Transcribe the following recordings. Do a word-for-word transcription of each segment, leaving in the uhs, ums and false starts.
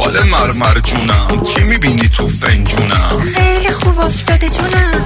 خاله مرمر جونم چی میبینی تو فنجونم؟ خیلی خوب افتاده جونم.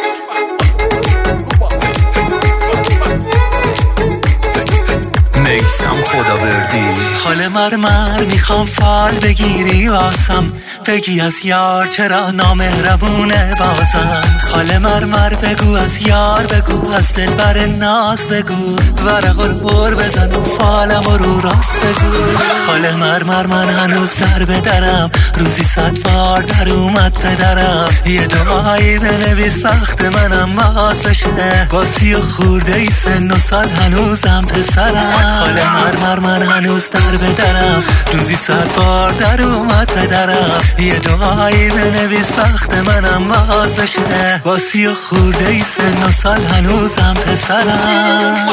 میسم خداوردی. خاله مرمر میخوام فال بگیری واسم، بگی از یار چرا نامهربونه بازم. خاله مرمر بگو از یار بگو، از دلبر ناز بگو، ورق البر بزن و فالم و رو راست بگو. خاله مرمر من هنوز در بدرم، روزی صد بار در اومد پدرم. یه دعایی بنویس وقت منم باز بشه، با سی و خورده ای سن و سال هنوزم پسرم. خاله مرمر من هنوز در بدرم، روزی صد بار در اومد پدرم. یه دعایی بنویس وقت منم باز بشه، با سی و خورده ای سن و سال هنوزم پسرم.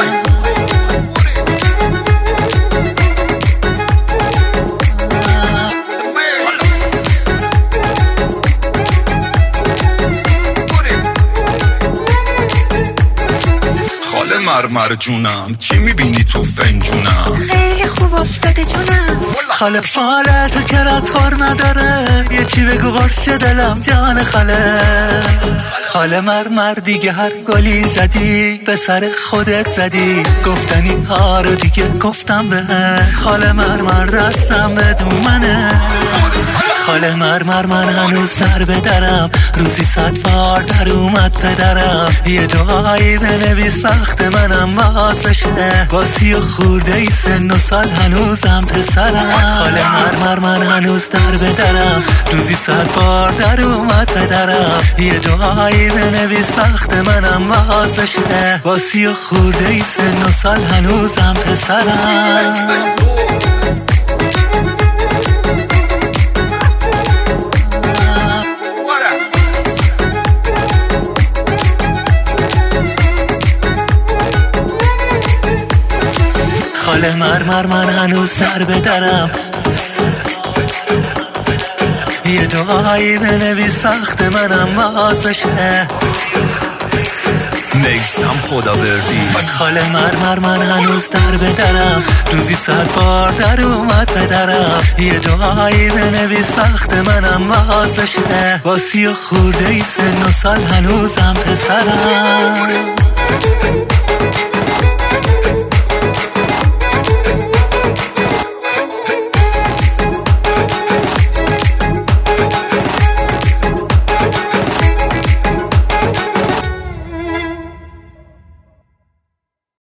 خاله مرمر جونم چی میبینی تو فنجونم؟ خیلی خوب افتاده جونم. خاله فالتو کرات خور نداره، یه چی بگو قرص چه دلم جان خاله. خاله مرمر دیگه هر گلی زدی به سر خودت زدی، گفتنی ها رو دیگه گفتم بهت. خاله مرمر دستم بدون منه. خاله مرمر من هنوز در بدرم، روزی صد بار در اومد پدرم. یه دعایی بنویس وقت منم باز بشه، با سی و خورده ای سن و سال هنوزم پسرم. خاله مرمر من هنوز در بدرم، روزی صد بار در اومد پدرم. یه دعایی بنویس وقت منم باز بشه، با سی و خورده ای سن و سال هنوزم پسرم. خاله مرمر من هنوز در بدرم، یه دعایی بنویس وقت منم باز بشه. میسم خداوردی. خاله مرمر من هنوز در بدرم، روزی صد بار در اومد پدرم. یه دعایی بنویس وقت منم باز بشه، با سی و خورده ای سن و سال هنوزم پسرم.